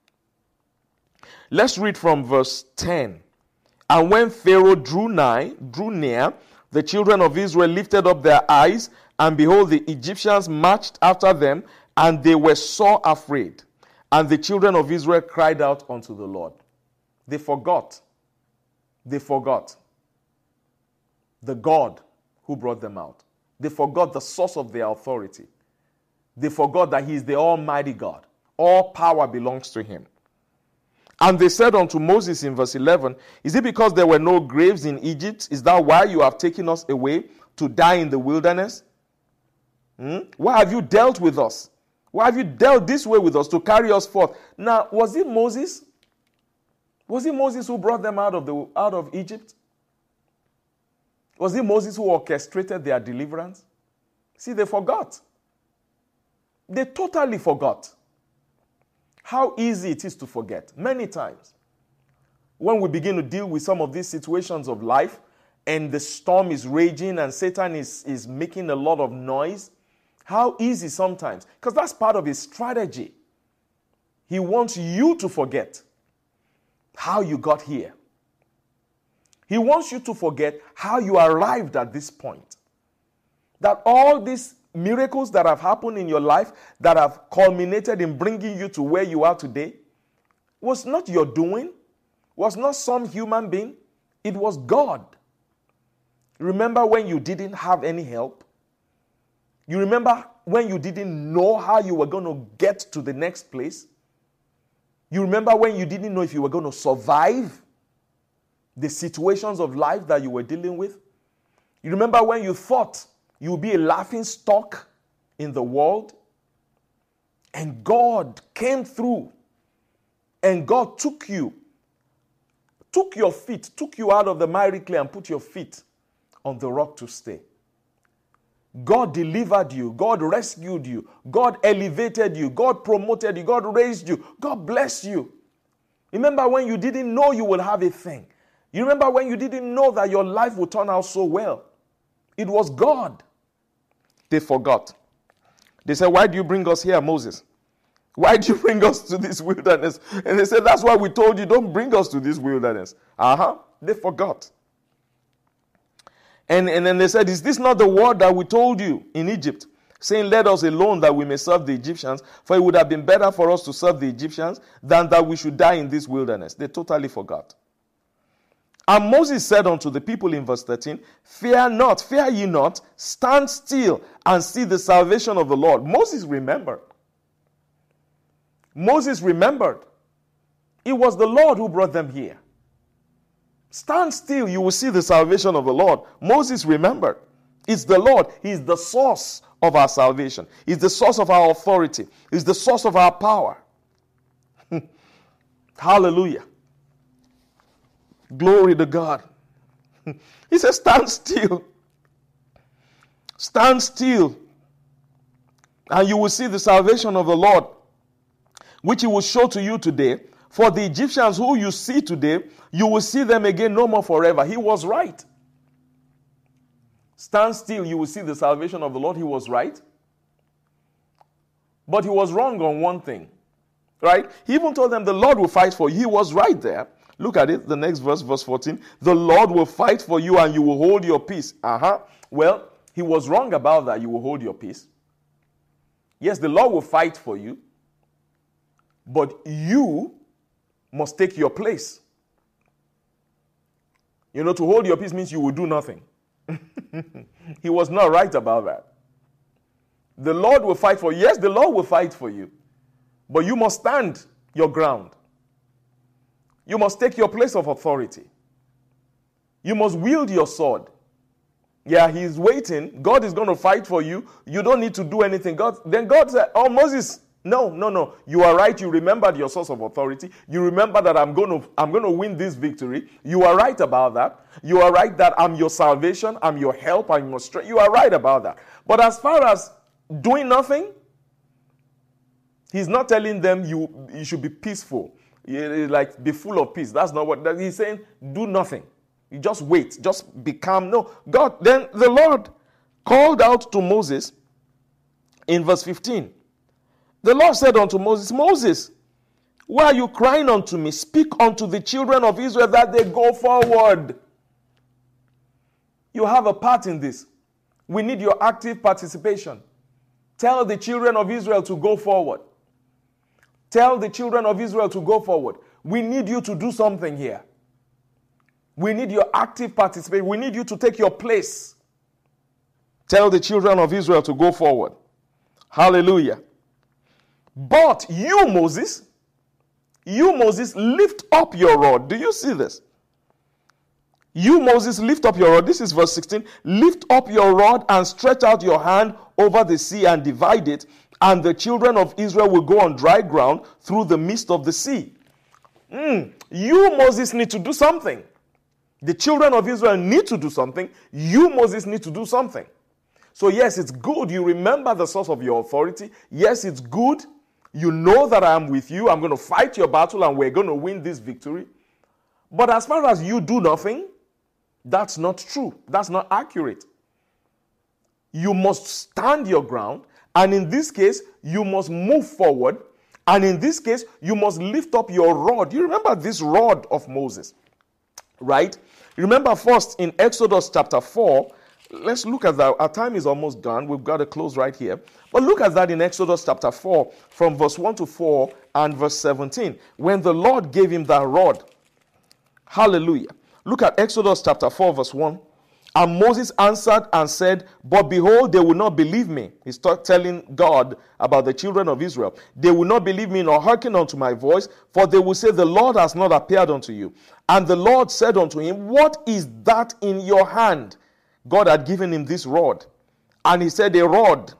Let's read from verse 10. And when Pharaoh drew near, the children of Israel lifted up their eyes, and behold, the Egyptians marched after them, and they were sore afraid. And the children of Israel cried out unto the Lord. They forgot. They forgot the God who brought them out. They forgot the source of their authority. They forgot that he is the Almighty God. All power belongs to him. And they said unto Moses in verse 11, is it because there were no graves in Egypt? Is that why you have taken us away to die in the wilderness? Why have you dealt with us? Why have you dealt this way with us to carry us forth? Now, was it Moses? Was it Moses who brought them out of Egypt? Was it Moses who orchestrated their deliverance? See, they forgot. They totally forgot. How easy it is to forget. Many times, when we begin to deal with some of these situations of life, and the storm is raging and Satan is making a lot of noise, how easy sometimes, because that's part of his strategy. He wants you to forget how you got here. He wants you to forget how you arrived at this point. That all these miracles that have happened in your life, that have culminated in bringing you to where you are today, was not your doing, was not some human being, it was God. Remember when you didn't have any help? You remember when you didn't know how you were going to get to the next place? You remember when you didn't know if you were going to survive the situations of life that you were dealing with? You remember when you thought you would be a laughing stock in the world? And God came through. And God took your feet, took you out of the miry clay and put your feet on the rock to stay. God delivered you. God rescued you. God elevated you. God promoted you. God raised you. God blessed you. Remember when you didn't know you would have a thing. You remember when you didn't know that your life would turn out so well. It was God. They forgot. They said, why do you bring us here, Moses? Why do you bring us to this wilderness? And they said, that's why we told you, don't bring us to this wilderness. They forgot. And then they said, is this not the word that we told you in Egypt, saying, let us alone that we may serve the Egyptians, for it would have been better for us to serve the Egyptians than that we should die in this wilderness. They totally forgot. And Moses said unto the people in verse 13, fear not, fear ye not, stand still and see the salvation of the Lord. Moses remembered. Moses remembered. It was the Lord who brought them here. Stand still, you will see the salvation of the Lord. Moses remembered. It's the Lord. He's the source of our salvation. He's the source of our authority. He's the source of our power. Hallelujah. Glory to God. He says, stand still. Stand still. And you will see the salvation of the Lord, which he will show to you today. For the Egyptians who you see today, you will see them again no more forever. He was right. Stand still, you will see the salvation of the Lord. He was right. But he was wrong on one thing. Right? He even told them the Lord will fight for you. He was right there. Look at it, the next verse, verse 14. The Lord will fight for you and you will hold your peace. Well, he was wrong about that. You will hold your peace. Yes, the Lord will fight for you. But you must take your place. You know, to hold your peace means you will do nothing. He was not right about that. The Lord will fight for you. Yes, the Lord will fight for you. But you must stand your ground. You must take your place of authority. You must wield your sword. Yeah, he's waiting. God is going to fight for you. You don't need to do anything. Then God said, oh, Moses, no. You are right. You remembered your source of authority. You remember that I'm going to win this victory. You are right about that. You are right that I'm your salvation. I'm your help. I'm your strength. You are right about that. But as far as doing nothing, he's not telling them you should be peaceful. Like be full of peace. That's not what he's saying. Do nothing. You just wait. Just be calm. No. God, then the Lord called out to Moses in verse 15. The Lord said unto Moses, Moses, why are you crying unto me? Speak unto the children of Israel that they go forward. You have a part in this. We need your active participation. Tell the children of Israel to go forward. Tell the children of Israel to go forward. We need you to do something here. We need your active participation. We need you to take your place. Tell the children of Israel to go forward. Hallelujah. But you, Moses, lift up your rod. Do you see this? You, Moses, lift up your rod. This is verse 16. Lift up your rod and stretch out your hand over the sea and divide it, and the children of Israel will go on dry ground through the midst of the sea. You, Moses, need to do something. The children of Israel need to do something. You, Moses, need to do something. So yes, it's good you remember the source of your authority. Yes, it's good you know that I am with you. I'm going to fight your battle and we're going to win this victory. But as far as you do nothing, that's not true. That's not accurate. You must stand your ground. And in this case, you must move forward. And in this case, you must lift up your rod. You remember this rod of Moses, right? Remember first in Exodus chapter 4, let's look at that. Our time is almost done. We've got to close right here. But look at that in Exodus chapter 4 from verse 1 to 4 and verse 17. When the Lord gave him that rod. Hallelujah. Look at Exodus chapter 4 verse 1. And Moses answered and said, but behold, they will not believe me. He's telling God about the children of Israel. They will not believe me nor hearken unto my voice, for they will say, the Lord has not appeared unto you. And the Lord said unto him, what is that in your hand? God had given him this rod. And he said, a rod.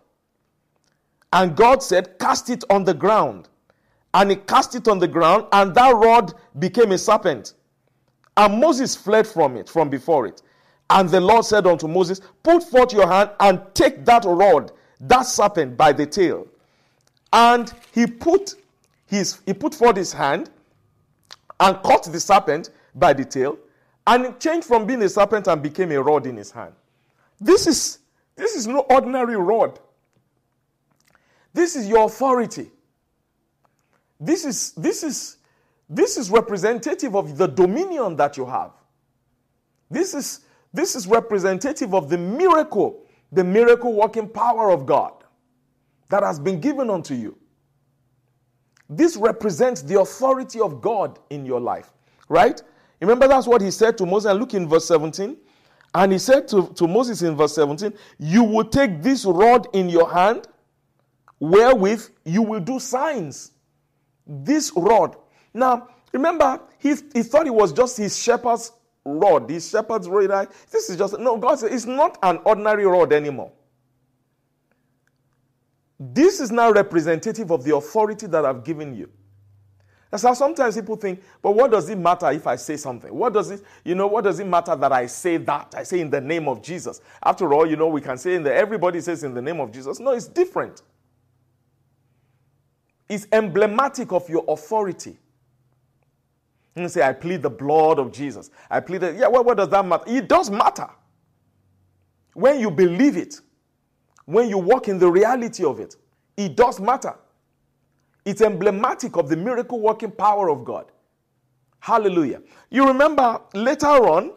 And God said, cast it on the ground. And he cast it on the ground, and that rod became a serpent. And Moses fled from before it. And the Lord said unto Moses, put forth your hand and take that rod, that serpent, by the tail. And he put forth his hand and caught the serpent by the tail, and it changed from being a serpent and became a rod in his hand. This is no ordinary rod. This is your authority. This is representative of the dominion that you have. This is representative of the miracle working power of God that has been given unto you. This represents the authority of God in your life, right? Remember, that's what he said to Moses. And look in verse 17. And he said to Moses in verse 17, you will take this rod in your hand, wherewith you will do signs. This rod. Now, remember, he thought it was just his shepherd's rod, the shepherd's rod, this is just, no, God said it's not an ordinary rod anymore. This is now representative of the authority that I've given you. That's how sometimes people think, but what does it matter if I say something? What does it matter that I say that? I say in the name of Jesus. After all, we can say everybody says in the name of Jesus. No, it's different. It's emblematic of your authority. You say, I plead the blood of Jesus. I plead it. Yeah, what does that matter? It does matter. When you believe it, when you walk in the reality of it, it does matter. It's emblematic of the miracle working power of God. Hallelujah. You remember later on,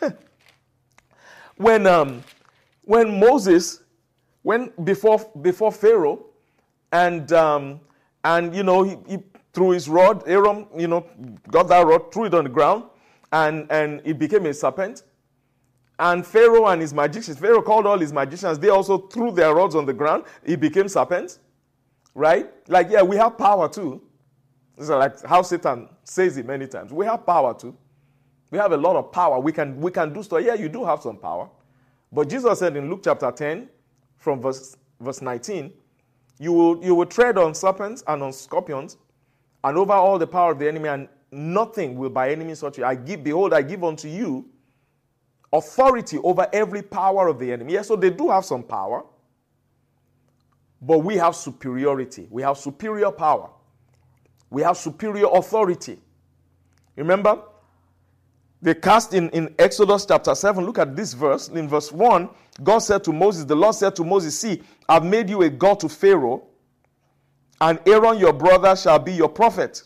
when Moses went before Pharaoh, and he threw his rod, Aaron, got that rod, threw it on the ground, and it became a serpent. And Pharaoh and his magicians, Pharaoh called all his magicians, they also threw their rods on the ground, it became serpents. Right? Like, yeah, we have power too. This is like how Satan says it many times. We have power too. We have a lot of power. We can do stuff. Yeah, you do have some power. But Jesus said in Luke chapter 10, from verse 19, you will tread on serpents and on scorpions, and over all the power of the enemy, and nothing will by any means hurt you. Behold, I give unto you authority over every power of the enemy. Yes, so they do have some power. But we have superiority. We have superior power. We have superior authority. Remember? They cast in Exodus chapter 7. Look at this verse. In verse 1, God said to Moses, the Lord said to Moses, see, I've made you a God to Pharaoh, and Aaron your brother shall be your prophet.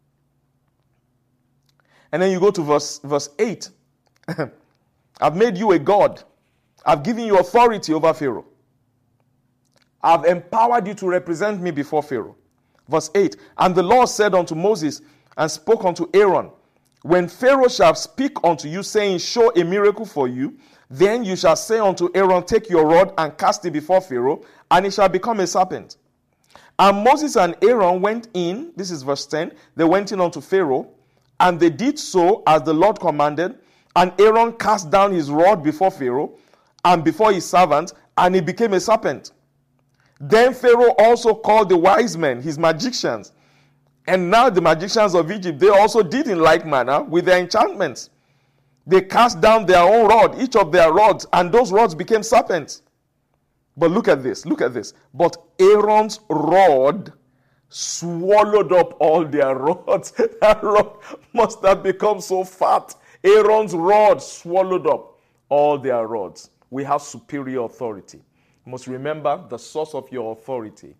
And then you go to verse 8. I've made you a God. I've given you authority over Pharaoh. I've empowered you to represent me before Pharaoh. Verse 8, and the Lord said unto Moses, and spoke unto Aaron, when Pharaoh shall speak unto you, saying, show a miracle for you, then you shall say unto Aaron, take your rod and cast it before Pharaoh, and it shall become a serpent. And Moses and Aaron went in, this is verse 10, they went in unto Pharaoh, and they did so as the Lord commanded, and Aaron cast down his rod before Pharaoh, and before his servants, and it became a serpent. Then Pharaoh also called the wise men, his magicians. And now the magicians of Egypt, they also did in like manner with their enchantments. They cast down their own rod, each of their rods, and those rods became serpents. But look at this. But Aaron's rod swallowed up all their rods. That rod must have become so fat. Aaron's rod swallowed up all their rods. We have superior authority. You must remember the source of your authority.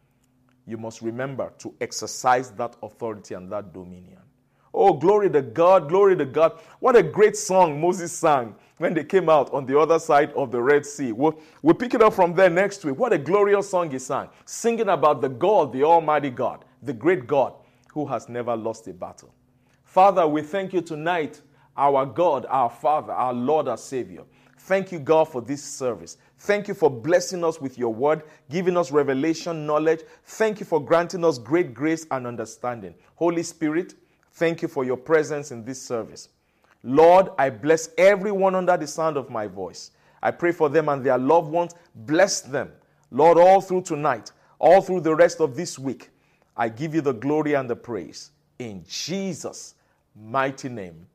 You must remember to exercise that authority and that dominion. Oh, glory to God, glory to God. What a great song Moses sang when they came out on the other side of the Red Sea. We'll pick it up from there next week. What a glorious song he sang, singing about the God, the Almighty God, the great God who has never lost a battle. Father, we thank you tonight, our God, our Father, our Lord, our Savior. Thank you, God, for this service. Thank you for blessing us with your word, giving us revelation, knowledge. Thank you for granting us great grace and understanding. Holy Spirit, thank you for your presence in this service. Lord, I bless everyone under the sound of my voice. I pray for them and their loved ones. Bless them, Lord, all through tonight, all through the rest of this week. I give you the glory and the praise. In Jesus' mighty name,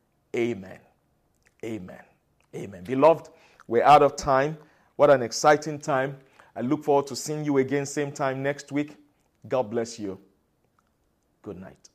amen. Amen. Amen. Beloved, we're out of time. What an exciting time. I look forward to seeing you again same time next week. God bless you. Good night.